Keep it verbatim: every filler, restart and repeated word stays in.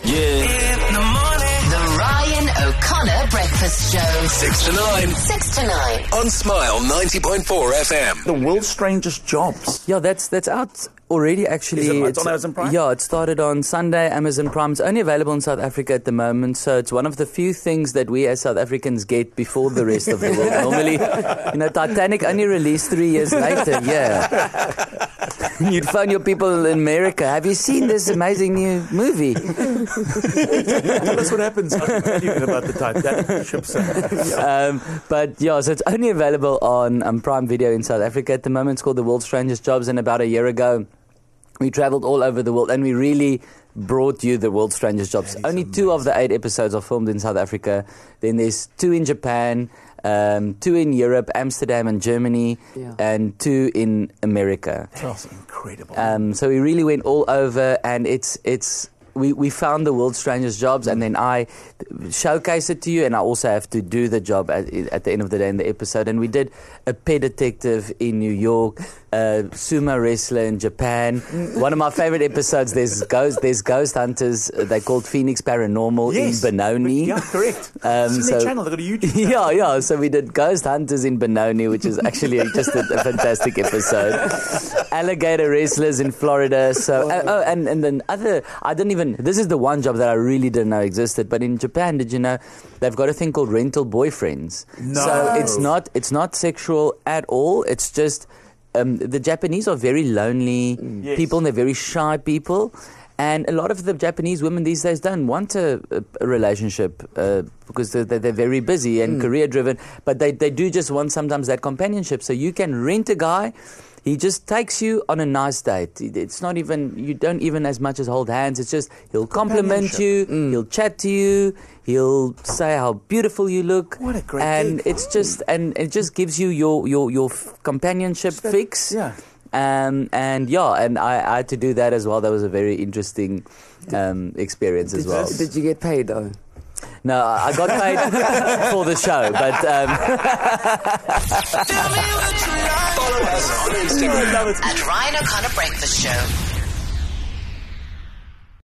Yeah. In the morning. The Ryan O'Connor Breakfast Show. Six to nine. Six to nine. On Smile ninety point four F M. The World's Strangest Jobs. Yeah, that's that's out already, actually. Is it? It's It's- on Amazon Prime? Yeah, it started on Sunday, Amazon Prime. It's only available in South Africa at the moment, so it's one of the few things that we as South Africans get before the rest of the world. Normally, you know, Titanic only released three years later, yeah. You'd phone your people in America, have you seen this amazing new movie? Tell us what happens. I'll tell you about the Titanic ship sink. Um, but yeah, so it's only available on um, Prime Video in South Africa at the moment. It's called The World's Strangest Jobs, and about a year ago, we traveled all over the world, and we really brought you The World's Strangest Jobs. Only amazing. Two of the eight episodes are filmed in South Africa. Then there's two in Japan, um, two in Europe, Amsterdam and Germany, Yeah. and two in America. That's incredible. Um, so we really went all over, and it's it's we, we found the world's strangest jobs, and then I showcase it to you, and I also have to do the job at, at the end of the day in the episode. And we did a pet detective in New York, a sumo wrestler in Japan. One of my favorite episodes, there's ghost there's ghost hunters. uh, They're called Phoenix Paranormal Yes. in Benoni. Yeah, correct. Um, it's on their channel. They've got a YouTube channel. Yeah, yeah. So we did Ghost Hunters in Benoni, which is actually just a, a fantastic episode. Alligator wrestlers in Florida. So uh, oh, and and then other. I didn't even. This is the one job that I really didn't know existed. But in Japan, did you know they've got a thing called rental boyfriends? No. So it's not it's not sexual at all. It's just um, the Japanese are very lonely Yes. people, and they're very shy people. And a lot of the Japanese women these days don't want a, a, a relationship uh, because they're, they're very busy and Mm. career-driven. But they, they do just want sometimes that companionship. So you can rent a guy. He just takes you on a nice date. It's not even, you don't even as much as hold hands. It's just, he'll compliment you, Mm. he'll chat to you, he'll say how beautiful you look. What a great And gig. it's just, and it just gives you your, your, your f- companionship That- fix. Yeah. Um, and yeah, and I, I had to do that as well. That was a very interesting um, experience as Did, well. did you get paid though? No, I got paid for the show, but um, Follow us on Instagram. At Ryan O'Connor Breakfast Show.